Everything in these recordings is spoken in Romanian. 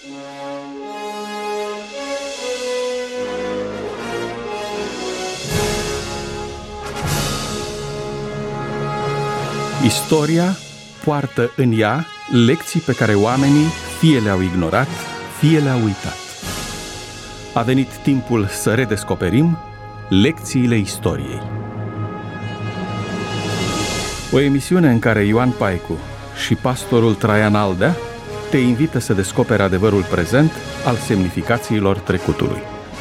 Istoria poartă în ea lecții pe care oamenii fie le-au ignorat, fie le-au uitat. A venit timpul să redescoperim lecțiile istoriei. O emisiune în care Ioan Paicu și pastorul Traian Aldea te invită să descoperi adevărul prezent al semnificațiilor trecutului.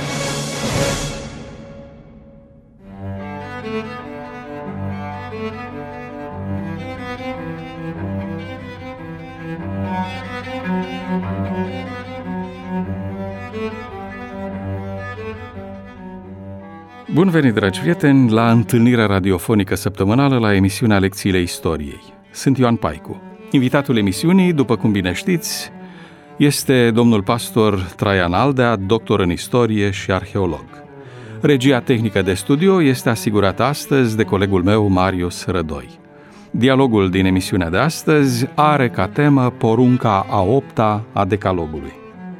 Bun venit, dragi prieteni, la întâlnirea radiofonică săptămânală la emisiunea Lecțiile Istoriei. Sunt Ioan Paicu. Invitatul emisiunii, după cum bine știți, este domnul pastor Traian Aldea, doctor în istorie și arheolog. Regia tehnică de studio este asigurată astăzi de colegul meu, Marius Rădoi. Dialogul din emisiunea de astăzi are ca temă porunca a 8-a a Decalogului.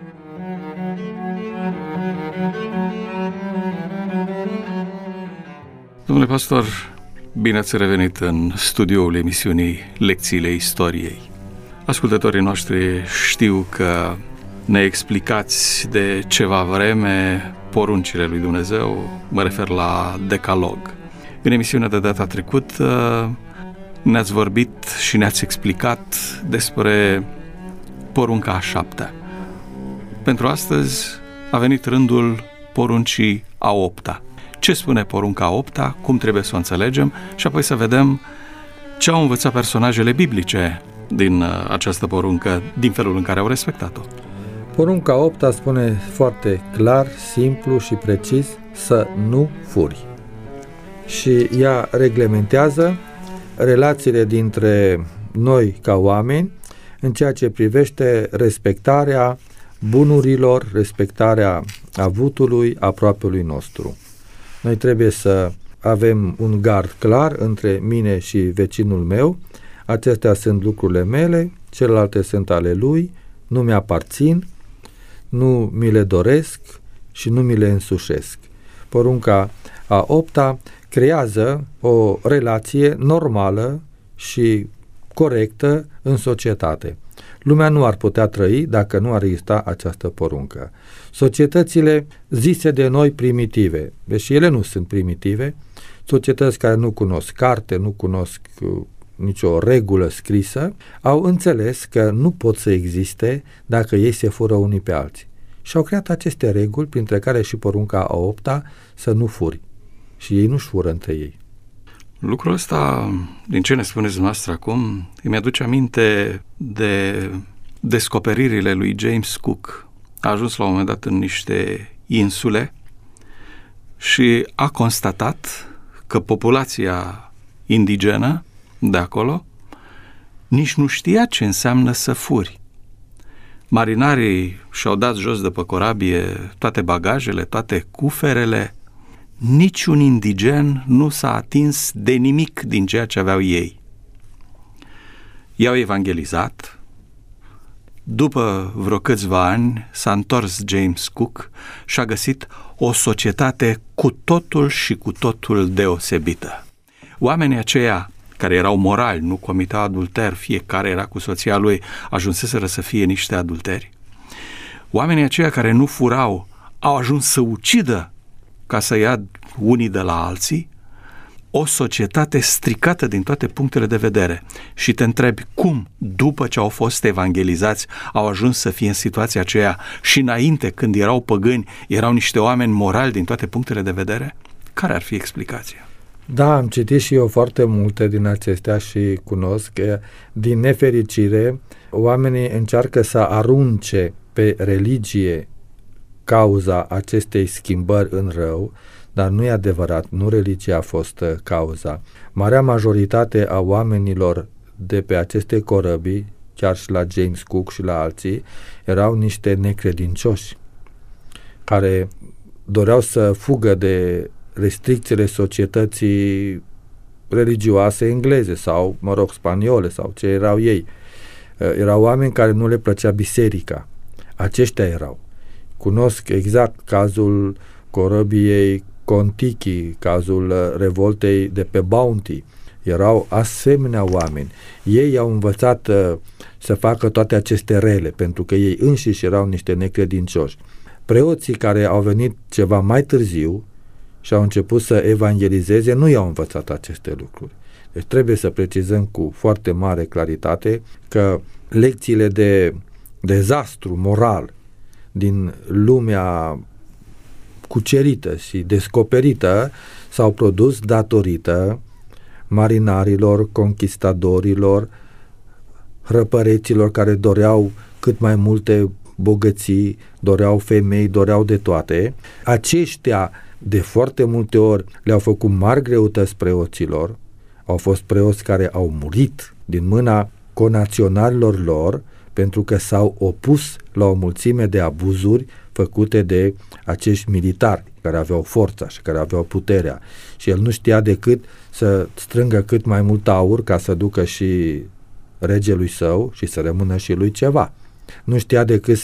Domnule pastor, bine ați revenit în studioul emisiunii Lecțiile Istoriei. Ascultătorii noștri știu că ne explicați de ceva vreme poruncile lui Dumnezeu, mă refer la Decalog. În emisiunea de data trecută ne-ați vorbit și ne-ați explicat despre porunca a 7-a. Pentru astăzi a venit rândul poruncii a 8-a. Ce spune porunca a 8-a, cum trebuie să o înțelegem și apoi să vedem ce au învățat personajele biblice din această poruncă, din felul în care au respectat-o. Porunca a 8-a spune foarte clar, simplu și precis să nu furi. Și ea reglementează relațiile dintre noi ca oameni în ceea ce privește respectarea bunurilor, respectarea avutului aproapelui nostru. Noi trebuie să avem un gard clar între mine și vecinul meu. Acestea sunt lucrurile mele, celelalte sunt ale lui, nu mi-aparțin, nu mi le doresc și nu mi le însușesc. Porunca a 8-a creează o relație normală și corectă în societate. Lumea nu ar putea trăi dacă nu ar exista această poruncă. Societățile zise de noi primitive, deși ele nu sunt primitive, societăți care nu cunosc carte, nu cunosc nicio regulă scrisă, au înțeles că nu pot să existe dacă ei se fură unii pe alții. Și au creat aceste reguli, printre care și porunca a 8-a, să nu furi. Și ei nu-și fură între ei. Lucrul ăsta, din ce ne spuneți dumneavoastră acum, îmi aduce aminte de descoperirile lui James Cook. A ajuns la un moment dat în niște insule și a constatat că populația indigenă de acolo nici nu știa ce înseamnă să furi. Marinarii și-au dat jos de pe corabie toate bagajele, toate cuferele. Niciun indigen nu s-a atins de nimic din ceea ce aveau ei. I-au evangelizat. După vreo câțiva ani s-a întors James Cook și a găsit o societate cu totul și cu totul deosebită. Oamenii aceia care erau morali, nu comiteau adulter, fiecare era cu soția lui, ajunseseră să fie niște adulteri. Oamenii aceia care nu furau au ajuns să ucidă ca să ia unii de la alții, o societate stricată din toate punctele de vedere. Și te întrebi cum, după ce au fost evangelizați, au ajuns să fie în situația aceea și înainte, când erau păgâni, erau niște oameni morali din toate punctele de vedere? Care ar fi explicația? Da, am citit și eu foarte multe din acestea și cunosc că, din nefericire, oamenii încearcă să arunce pe religie cauza acestei schimbări în rău, dar nu e adevărat, nu religia a fost cauza. Marea majoritate a oamenilor de pe aceste corăbii, chiar și la James Cook și la alții, erau niște necredincioși care doreau să fugă de restricțiile societății religioase engleze sau, spaniole sau ce erau ei. Erau oameni care nu le plăcea biserica. Aceștia erau. Cunosc exact cazul corăbiei Contiki, cazul revoltei de pe Bounty. Erau asemenea oameni. Ei au învățat să facă toate aceste rele, pentru că ei înșiși erau niște necredincioși. Preoții care au venit ceva mai târziu și au început să evangelizeze, nu i-au învățat aceste lucruri. Deci trebuie să precizăm cu foarte mare claritate că lecțiile de dezastru moral din lumea cucerită și descoperită s-au produs datorită marinarilor, conquistadorilor, hrăpăreților care doreau cât mai multe bogății, doreau femei, doreau de toate. Aceștia de foarte multe ori le-au făcut mari greutăți preoților, au fost preoți care au murit din mâna conaționalilor lor pentru că s-au opus la o mulțime de abuzuri făcute de acești militari care aveau forța și care aveau puterea. Și el nu știa decât să strângă cât mai mult aur ca să ducă și regelui său și să rămână și lui ceva. Nu știa decât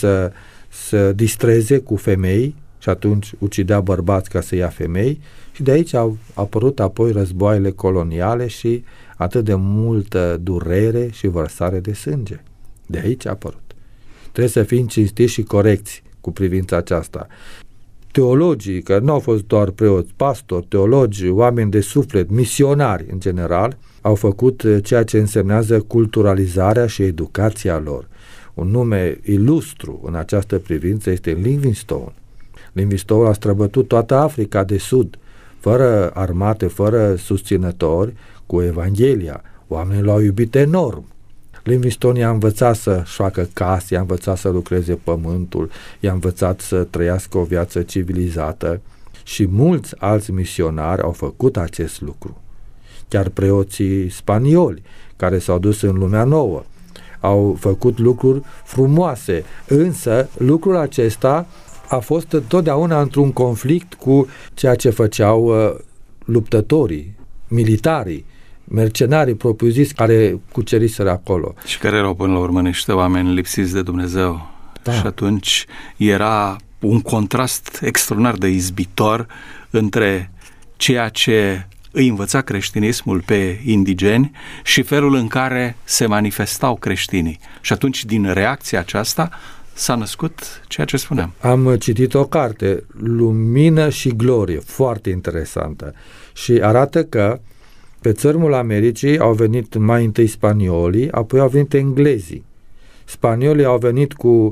să distreze cu femei și atunci ucidea bărbați ca să ia femei și de aici au apărut apoi războaiele coloniale și atât de multă durere și vărsare de sânge. De aici a apărut. Trebuie să fim cinstiți și corecți cu privința aceasta. Teologii, că nu au fost doar preoți, pastori, teologi, oameni de suflet, misionari în general, au făcut ceea ce însemnează culturalizarea și educația lor. Un nume ilustru în această privință este Livingstone. Livingstone a străbătut toată Africa de Sud, fără armate, fără susținători, cu Evanghelia. Oamenii l-au iubit enorm. Livingstone i-a învățat să-și facă case, i-a învățat să lucreze pământul, i-a învățat să trăiască o viață civilizată și mulți alți misionari au făcut acest lucru. Chiar preoții spanioli care s-au dus în lumea nouă au făcut lucruri frumoase, însă lucrul acesta a fost întotdeauna într-un conflict cu ceea ce făceau luptătorii, militarii, mercenarii propriu-zis care cuceriseră acolo. Și care erau până la urmă niște oameni lipsiți de Dumnezeu. Da. Și atunci era un contrast extraordinar de izbitor între ceea ce îi învăța creștinismul pe indigeni și felul în care se manifestau creștinii. Și atunci, din reacția aceasta, s-a născut ceea ce spuneam. Am citit o carte, Lumină și Glorie, foarte interesantă, și arată că pe țărmul Americii au venit mai întâi spaniolii, apoi au venit englezii. Spaniolii au venit cu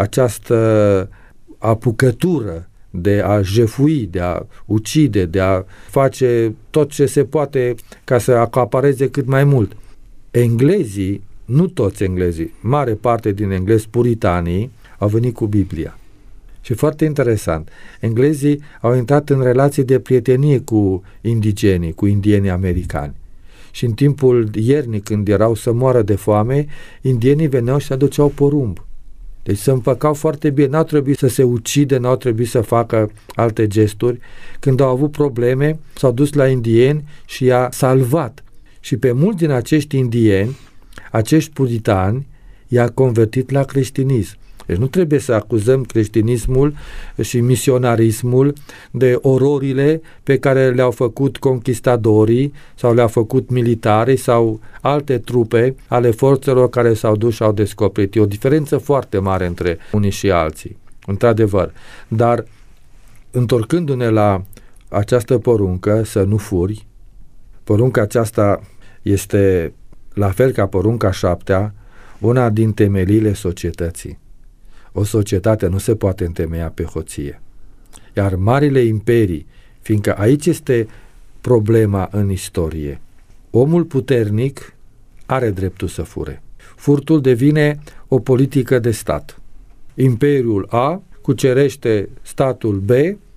această apucătură de a jefui, de a ucide, de a face tot ce se poate ca să acapareze cât mai mult. Englezii, nu toți englezii, mare parte din englezi puritanii au venit cu Biblia. Și foarte interesant, englezii au intrat în relații de prietenie cu indigenii, cu indienii americani. Și în timpul iernii, când erau să moară de foame, indienii veneau și aduceau porumb. Deci se împăcau foarte bine, n-au trebuit să se ucide, n-au trebuit să facă alte gesturi. Când au avut probleme, s-au dus la indieni și i-a salvat. Și pe mulți din acești indieni, acești puritani, i-a convertit la creștinism. Deci nu trebuie să acuzăm creștinismul și misionarismul de ororile pe care le-au făcut conquistadorii sau le-au făcut militarii sau alte trupe ale forțelor care s-au dus și au descoperit. E o diferență foarte mare între unii și alții, într-adevăr. Dar întorcându-ne la această poruncă să nu furi, porunca aceasta este, la fel ca porunca 7-a, una din temeliile societății. O societate nu se poate întemeia pe hoție. Iar marile imperii, fiindcă aici este problema în istorie, omul puternic are dreptul să fure. Furtul devine o politică de stat. Imperiul A cucerește statul B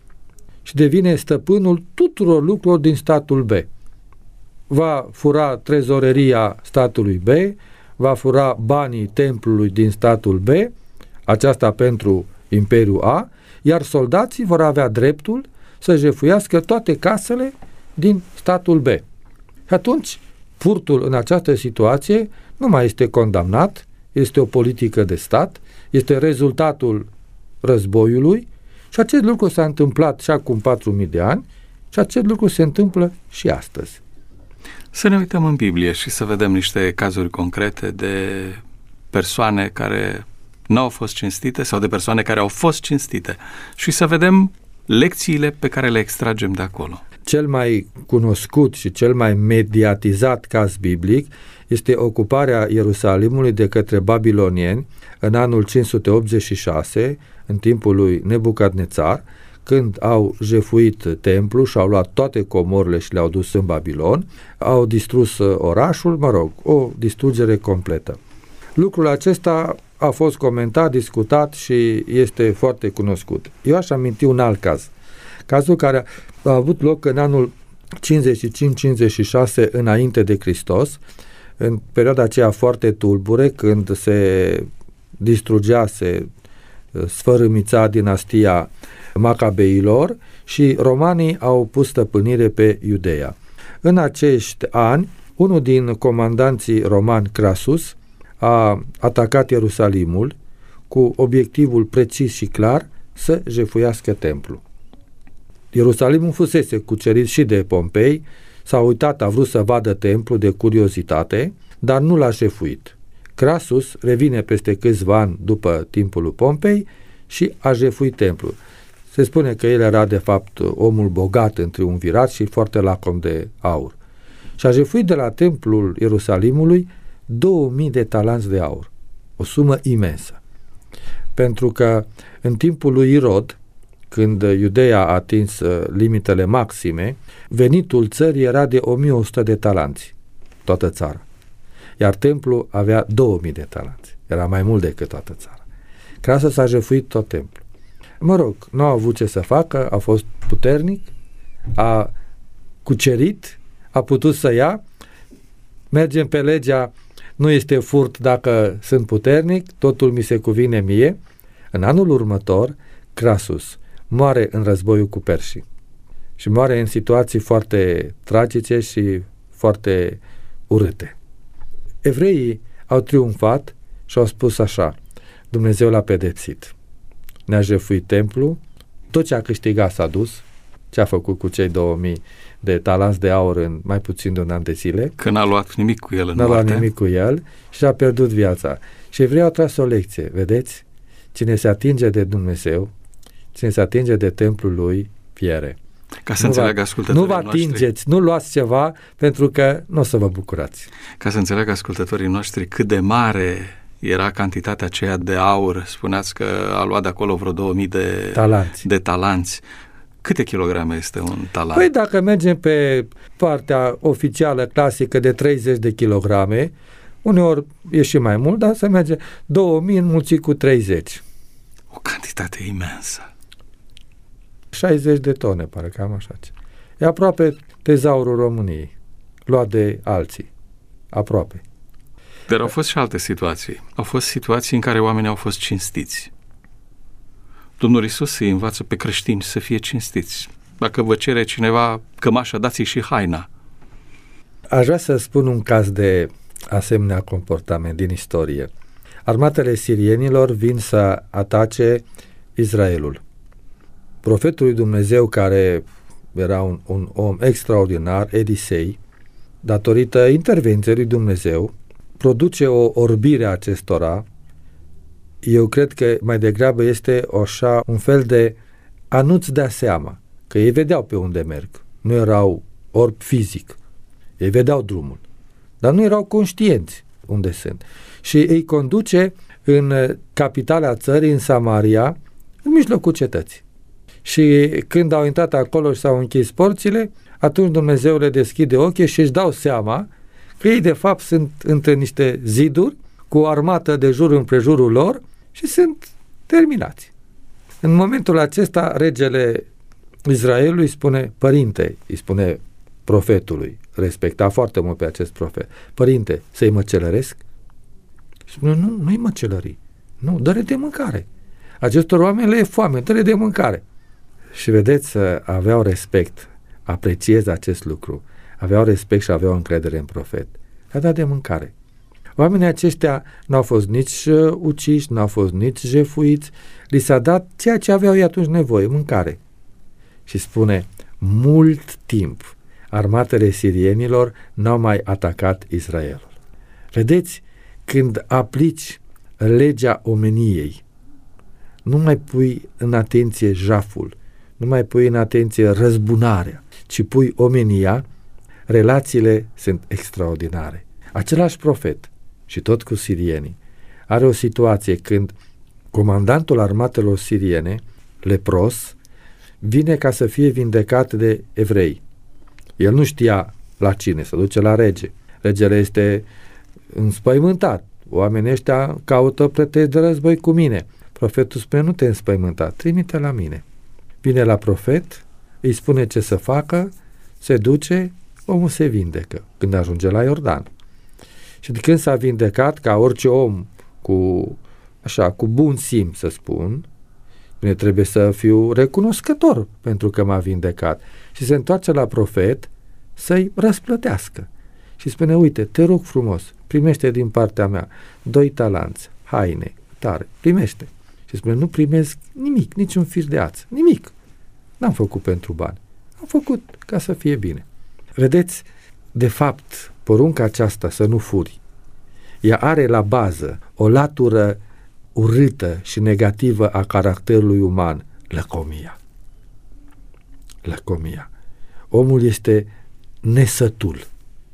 și devine stăpânul tuturor lucrurilor din statul B. Va fura trezoreria statului B, va fura banii templului din statul B, aceasta pentru Imperiul A, iar soldații vor avea dreptul să jefuiască toate casele din statul B. Și atunci, furtul în această situație nu mai este condamnat, este o politică de stat, este rezultatul războiului și acest lucru s-a întâmplat și acum 4.000 de ani și acest lucru se întâmplă și astăzi. Să ne uităm în Biblie și să vedem niște cazuri concrete de persoane care n-au fost cinstite sau de persoane care au fost cinstite și să vedem lecțiile pe care le extragem de acolo. Cel mai cunoscut și cel mai mediatizat caz biblic este ocuparea Ierusalimului de către babilonieni în anul 586, în timpul lui Nebucadnețar, când au jefuit templul și au luat toate comorile și le-au dus în Babilon, au distrus orașul, o distrugere completă. Lucrul acesta a fost comentat, discutat și este foarte cunoscut. Eu aș aminti un alt caz. Cazul care a avut loc în anul 55-56 înainte de Hristos, în perioada aceea foarte tulbure, când se distrugea, se sfărâmița dinastia Macabeilor și romanii au pus stăpânire pe Iudeea. În acești ani, unul din comandanții romani, Crasus, a atacat Ierusalimul cu obiectivul precis și clar să jefuiască templul. Ierusalimul fusese cucerit și de Pompei, s-a uitat, a vrut să vadă templul de curiozitate, dar nu l-a jefuit. Crasus revine peste câțiva ani după timpul lui Pompei și a jefuit templul. Se spune că el era de fapt omul bogat în triumvirat și foarte lacom de aur. Și a jefuit de la templul Ierusalimului 2000 de talanți de aur, o sumă imensă. Pentru că în timpul lui Irod, când Iudeea a atins limitele maxime, venitul țării era de 1100 de talanți, toată țara. Iar templul avea 2000 de talanți, era mai mult decât toată țara. Crasus a jefuit tot templul. Nu a avut ce să facă, a fost puternic, a cucerit, a putut să ia, mergem pe legea nu este furt dacă sunt puternic, totul mi se cuvine mie. În anul următor, Crasus moare în războiul cu perșii și moare în situații foarte tragice și foarte urâte. Evreii au triumfat și au spus așa: Dumnezeu l-a pedepsit, ne-a jefuit templul, tot ce a câștigat s-a dus, ce a făcut cu cei 2000 de talanți de aur în mai puțin de un an de zile. Că n-a luat nimic cu el în N-a moarte. luat nimic cu el și a pierdut viața. Și evreii au tras o lecție, vedeți? Cine se atinge de Dumnezeu, cine se atinge de templul lui, piere. Ca să înțeleagă ascultătorii noștri. Nu vă atingeți, noștri, nu luați ceva, pentru că nu o să vă bucurați. Ca să înțeleagă ascultătorii noștri cât de mare era cantitatea aceea de aur. Spuneați că a luat de acolo vreo 2000 de talanți. Câte kilograme este un talant? Păi dacă mergem pe partea oficială, clasică, de 30 de kilograme, uneori e și mai mult, dar se merge 2000 înmulțit cu 30. O cantitate imensă. 60 de tone, pare, cam așa. E aproape tezaurul României, luat de alții. Aproape. Dar au fost și alte situații. Au fost situații în care oamenii au fost cinstiți. Domnul Iisus îi învață pe creștini să fie cinstiți. Dacă vă cere cineva cămașa, dați-i și haina. Aș vrea să spun un caz de asemenea comportament din istorie. Armatele sirienilor vin să atace Israelul. Profetul lui Dumnezeu, care era un om extraordinar, Elisei, datorită intervenției lui Dumnezeu, produce o orbire a acestora. Eu cred că mai degrabă este așa un fel de a nu-ți da seama, că ei vedeau pe unde merg. Nu erau orb fizic. Ei vedeau drumul, dar nu erau conștienți unde sunt. Și îi conduce în capitala țării, în Samaria, în mijlocul cetății. Și când au intrat acolo și s-au închis porțile, atunci Dumnezeu le deschide ochii și își dau seama că ei de fapt sunt între niște ziduri cu o armată de jur împrejurul lor și sunt terminați. În momentul acesta, regele Israelului spune: părinte, îi spune profetului, respecta foarte mult pe acest profet: părinte, să-i măcelăresc? Și spune: nu-i măcelări, nu, dă-le de mâncare. Acestor oameni le e foame, dă-le de mâncare. Și vedeți, aveau respect, apreciez acest lucru, aveau respect și aveau încredere în profet. Le-a dat de mâncare. Oamenii aceștia n-au fost nici uciși, n-au fost nici jefuiți, li s-a dat ceea ce aveau ei atunci nevoie, mâncare. Și spune, mult timp armatele sirienilor n-au mai atacat Israelul. Vedeți, când aplici legea omeniei, nu mai pui în atenție jaful, nu mai pui în atenție răzbunarea, ci pui omenia, relațiile sunt extraordinare. Același profet, și tot cu sirienii, are o situație când comandantul armatelor siriene, lepros, vine ca să fie vindecat de evrei. El nu știa la cine, se duce la rege. Regele este înspăimântat. Oamenii ăștia caută pretext de război cu mine. Profetul spune, nu te înspăimânta, trimite la mine. Vine la profet, îi spune ce să facă, se duce, omul se vindecă când ajunge la Iordan. Și de când s-a vindecat, ca orice om cu bun simț, să spun, bine, trebuie să fiu recunoscător pentru că m-a vindecat. Și se întoarce la profet să-i răsplătească. Și spune, uite, te rog frumos, primește din partea mea 2 talanți, haine, tare, primește. Și spune, nu primesc nimic, niciun fir de ață, nimic. N-am făcut pentru bani, am făcut ca să fie bine. Vedeți, de fapt, porunca aceasta să nu furi, ea are la bază o latură urâtă și negativă a caracterului uman, lăcomia. Lăcomia. Omul este nesătul.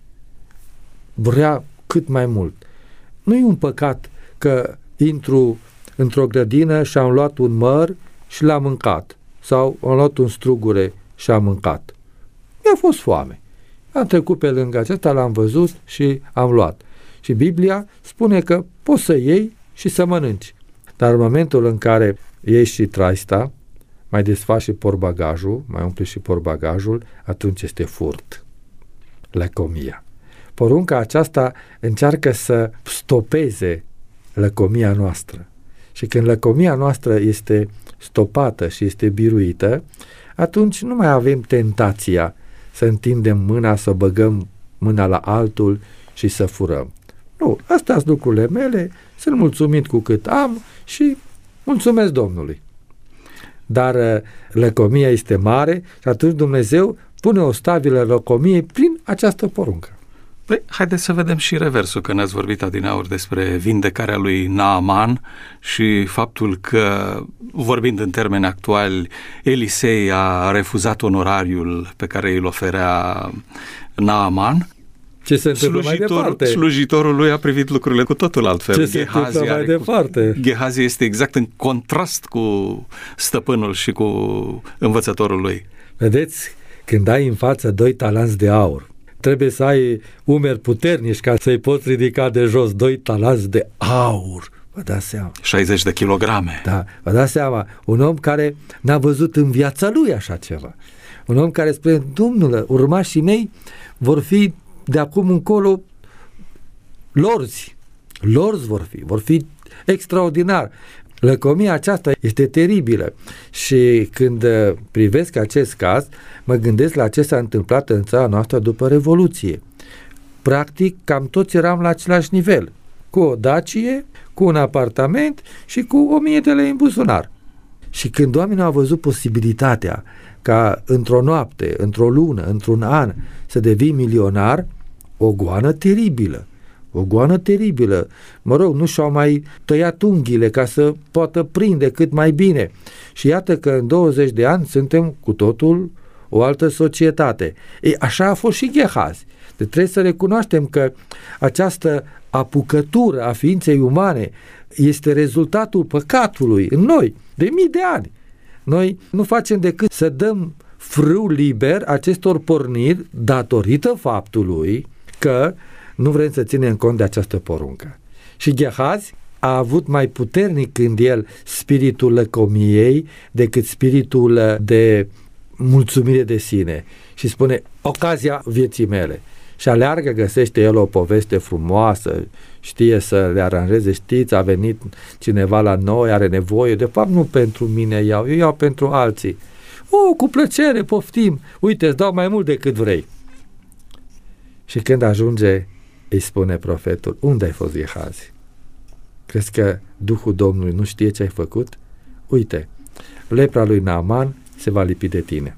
Vrea cât mai mult. Nu e un păcat că intru într-o grădină și am luat un măr și l-am mâncat. Sau am luat un strugure și am mâncat. Mi-a fost foame. Am trecut pe lângă acesta, l-am văzut și am luat. Și Biblia spune că poți să iei și să mănânci. Dar în momentul în care iei și traista, mai desfaci și portbagajul, mai umpli și portbagajul, atunci este furt. Lăcomia. Porunca aceasta încearcă să stopeze lăcomia noastră. Și când lăcomia noastră este stopată și este biruită, atunci nu mai avem tentația să întindem mâna, să băgăm mâna la altul și să furăm. Nu, astea sunt lucrurile mele, sunt mulțumit cu cât am și mulțumesc Domnului. Dar lăcomia este mare și atunci Dumnezeu pune o stabilă lăcomiei prin această poruncă. Păi, haideți să vedem și reversul, că ne-ați vorbit adineauri despre vindecarea lui Naaman și faptul că, vorbind în termeni actuali, Elisei a refuzat onorariul pe care îl oferea Naaman. Ce se întâmplă mai departe? Slujitorul lui a privit lucrurile cu totul altfel. Ce se întâmplă mai departe? Gehazi este exact în contrast cu stăpânul și cu învățătorul lui. Vedeți, când ai în față 2 talanți de aur, trebuie să ai umeri puternici ca să-i poți ridica de jos 2 talanți de aur. Vă dați seama. 60 de kilograme. Da, vă dați seama. Un om care n-a văzut în viața lui așa ceva. Un om care spune, Domnule, urmașii mei vor fi de acum încolo lorzi vor fi extraordinar. Lăcomia aceasta este teribilă și când privesc acest caz, mă gândesc la ce s-a întâmplat în țara noastră după Revoluție. Practic, cam toți eram la același nivel, cu o Dacie, cu un apartament și cu 1000 de lei în buzunar. Și când oamenii au văzut posibilitatea ca într-o noapte, într-o lună, într-un an să devii milionar, o goană teribilă. Mă rog, nu și-au mai tăiat unghiile ca să poată prinde cât mai bine. Și iată că în 20 de ani suntem cu totul o altă societate. Ei, așa a fost și Gehazi. Deci trebuie să recunoaștem că această apucătură a ființei umane este rezultatul păcatului în noi de mii de ani. Noi nu facem decât să dăm frâu liber acestor porniri datorită faptului că nu vrem să ținem cont de această poruncă. Și Gehazi a avut mai puternic în el spiritul lăcomiei decât spiritul de mulțumire de sine. Și spune, ocazia vieții mele. Și aleargă, găsește el o poveste frumoasă, știe să le aranjeze, știți, a venit cineva la noi, are nevoie, de fapt nu pentru mine eu iau pentru alții. Cu plăcere, poftim, uite, îți dau mai mult decât vrei. Și când ajunge îi spune profetul, unde ai fost, Gehazi? Crezi că Duhul Domnului nu știe ce ai făcut? Uite, lepra lui Naaman se va lipi de tine.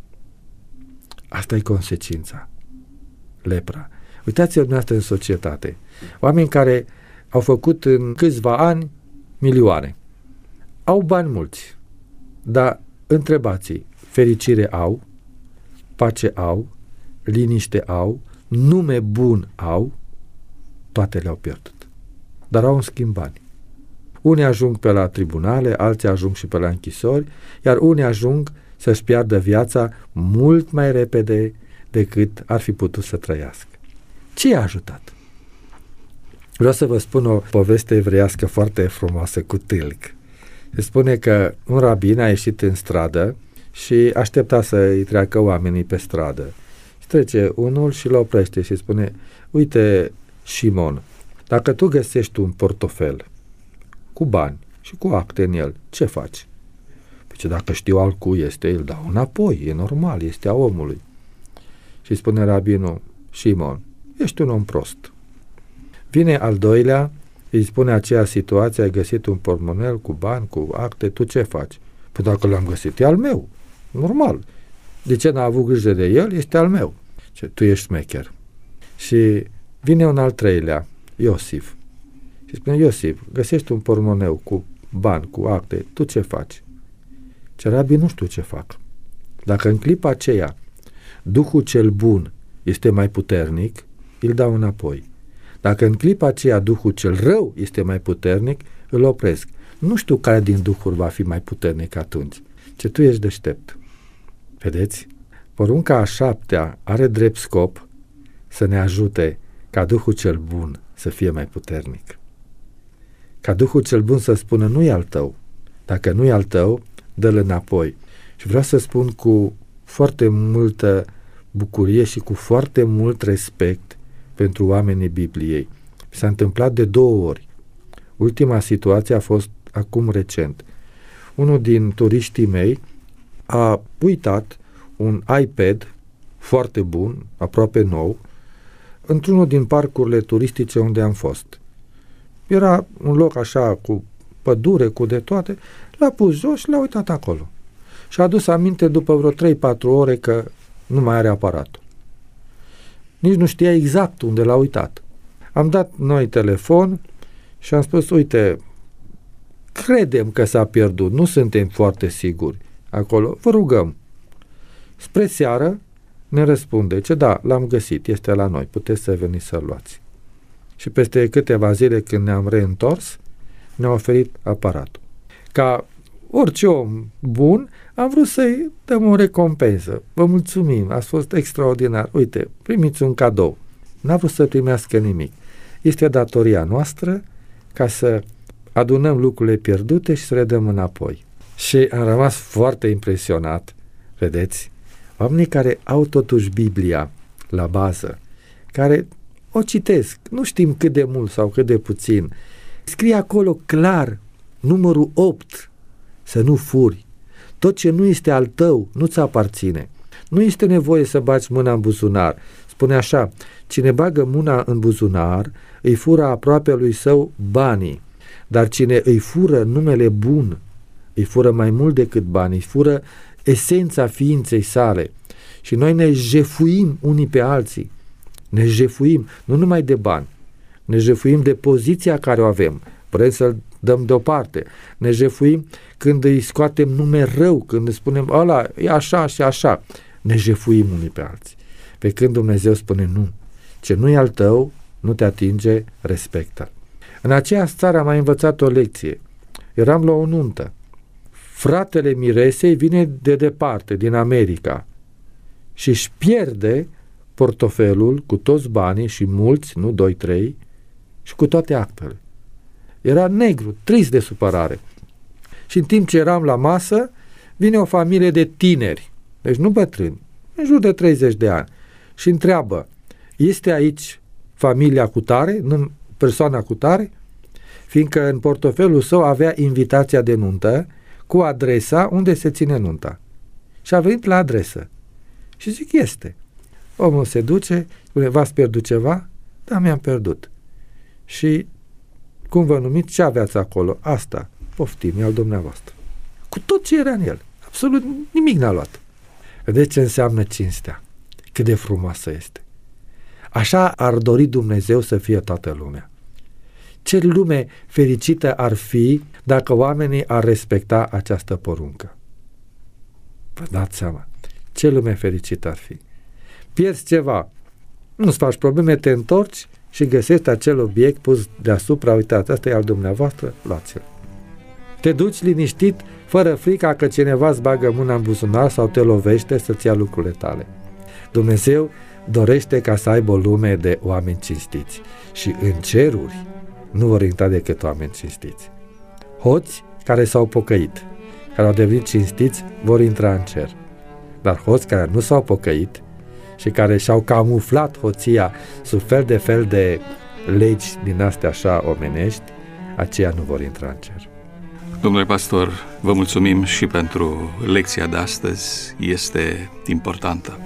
Asta e consecința. Lepra. Uitați-vă dumneavoastră în societate. Oameni care au făcut în câțiva ani milioane. Au bani mulți. Dar întrebați-i, fericire au, pace au, liniște au, nume bun au, toate le-au pierdut. Dar au în schimb bani. Unii ajung pe la tribunale, alții ajung și pe la închisori, iar unii ajung să-și piardă viața mult mai repede decât ar fi putut să trăiască. Ce i-a ajutat? Vreau să vă spun o poveste evreiască foarte frumoasă cu tâlc. Se spune că un rabin a ieșit în stradă și aștepta să-i treacă oamenii pe stradă. Și trece unul și îl oprește și spune, uite, Simon, dacă tu găsești un portofel cu bani și cu acte în el, ce faci? Păi dacă știu al cui este, îl dau înapoi, e normal, este a omului. Și spune rabinul, Simon, ești un om prost. Vine al doilea, îi spune aceea situație, ai găsit un portmonel cu bani, cu acte, tu ce faci? Păi dacă l-am găsit, e al meu, normal. De ce n-a avut grijă de el? Este al meu. Ce, tu ești șmecher. Și vine un al treilea, Iosif. Și spune, Iosif, găsești un portmoneu cu bani, cu acte, tu ce faci? Ce rabii, nu știu ce fac. Dacă în clipa aceea Duhul cel bun este mai puternic, îl dau înapoi. Dacă în clipa aceea Duhul cel rău este mai puternic, îl opresc. Nu știu care din Duhuri va fi mai puternic atunci. Ce tu ești deștept. Vedeți? Porunca a 7-a are drept scop să ne ajute ca Duhul cel bun să fie mai puternic. Ca Duhul cel bun să spună, nu e al tău. Dacă nu e al tău, dă-l înapoi. Și vreau să spun cu foarte multă bucurie și cu foarte mult respect pentru oamenii Bibliei. S-a întâmplat de 2 ori. Ultima situație a fost acum recent. Unul din turiștii mei a uitat un iPad foarte bun, aproape nou, într-unul din parcurile turistice unde am fost. Era un loc așa cu pădure, cu de toate, l-a pus jos și l-a uitat acolo. Și a adus aminte după vreo 3-4 ore că nu mai are aparatul. Nici nu știa exact unde l-a uitat. Am dat noi telefon și am spus, uite, credem că s-a pierdut, nu suntem foarte siguri acolo, vă rugăm. Spre seară ne răspunde, ce da, l-am găsit, este la noi, puteți să veniți să-l luați. Și peste câteva zile când ne-am reîntors, ne-a oferit aparatul. Ca orice om bun, am vrut să-i dăm o recompensă. Vă mulțumim, ați fost extraordinar. Uite, primiți un cadou. N-a vrut să primească nimic. Este datoria noastră ca să adunăm lucrurile pierdute și să le dăm înapoi. Și am rămas foarte impresionat, vedeți, oamenii care au totuși Biblia la bază, care o citesc, nu știm cât de mult sau cât de puțin, scrie acolo clar, numărul 8, să nu furi. Tot ce nu este al tău nu-ți aparține. Nu este nevoie să bagi mâna în buzunar. Spune așa, cine bagă mâna în buzunar, îi fură aproapelui său banii. Dar cine îi fură numele bun, îi fură mai mult decât banii, îi fură esența ființei sale. Și noi ne jefuim unii pe alții. Ne jefuim, nu numai de bani, ne jefuim de poziția care o avem. Vrem să-l dăm deoparte. Ne jefuim când îi scoatem nume rău, când îi spunem, ăla e așa și așa. Ne jefuim unii pe alții. Pe când Dumnezeu spune, nu, ce nu e al tău, nu te atinge, respectă. În aceea țară am mai învățat o lecție. Eram la o nuntă. Fratele miresei vine de departe, din America, și își pierde portofelul cu toți banii și mulți, nu 2-3, și cu toate actele. Era negru, trist de supărare. Și în timp ce eram la masă, vine o familie de tineri, deci nu bătrâni, în jur de 30 de ani, și întreabă, este aici familia cu tare, persoana cu tare? Fiindcă în portofelul său avea invitația de nuntă cu adresa unde se ține nunta. Și a venit la adresă. Și zic, este. Omul se duce, spune, v-ați pierdut ceva? Da, mi-am pierdut. Și cum vă numiți, ce aveați acolo? Asta, poftim, e al dumneavoastră. Cu tot ce era în el. Absolut nimic n-a luat. Vedeți ce înseamnă cinstea? Cât de frumoasă este. Așa ar dori Dumnezeu să fie toată lumea. Ce lume fericită ar fi dacă oamenii ar respecta această poruncă. Vă dați seama, ce lume fericită ar fi. Pierzi ceva, nu-ți faci probleme, te întorci și găsești acel obiect pus deasupra, uitați, asta e al dumneavoastră, luați-l. Te duci liniștit, fără frica că cineva îți bagă mâna în buzunar sau te lovește să-ți ia lucrurile tale. Dumnezeu dorește ca să aibă o lume de oameni cinstiți și în ceruri nu vor intra decât oameni cinstiți. Hoți care s-au pocăit, care au devenit cinstiți, vor intra în cer. Dar hoți care nu s-au pocăit și care și-au camuflat hoția sub fel de legi din astea așa omenești, aceia nu vor intra în cer. Domnule pastor, vă mulțumim și pentru lecția de astăzi, este importantă.